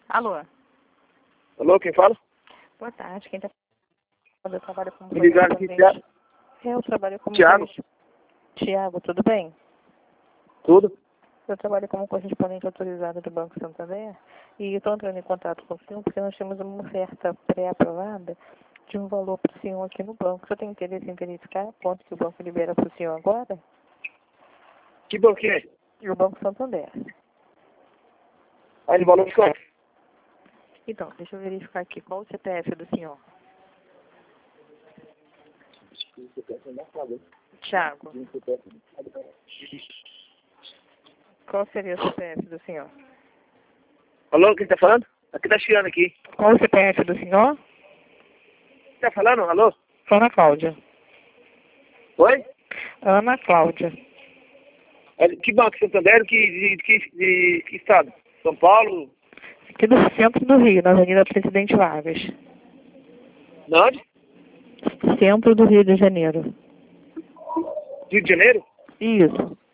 Alô? Alô, quem fala? Boa tarde, quem tá falando? Eu trabalho como Me ligaram aqui, correspondente. Eu trabalho como Thiago. Tiago, tudo bem? Tudo? Eu trabalho como correspondente autorizado do Banco Santander e estou entrando em contato com o senhor porque nós temos uma oferta pré-aprovada de um valor para o senhor aqui no banco. O senhor tem interesse em verificar quanto que o banco libera para o senhor agora? Que banco que é? E o Banco Santander. Aí no valor de quanto? Então, deixa eu verificar aqui. Qual o CPF do senhor? Tiago. Qual seria o CPF do senhor? Alô, quem tá falando? Aqui tá chiando aqui. Qual o CPF do senhor? Quem tá falando? Alô? Ana Cláudia. Oi? Ana Cláudia. Que banco? Santander? Que estado? São Paulo? Aqui do centro do Rio, na Avenida Presidente Vargas. De onde? Centro do Rio de Janeiro. Rio de Janeiro? Isso.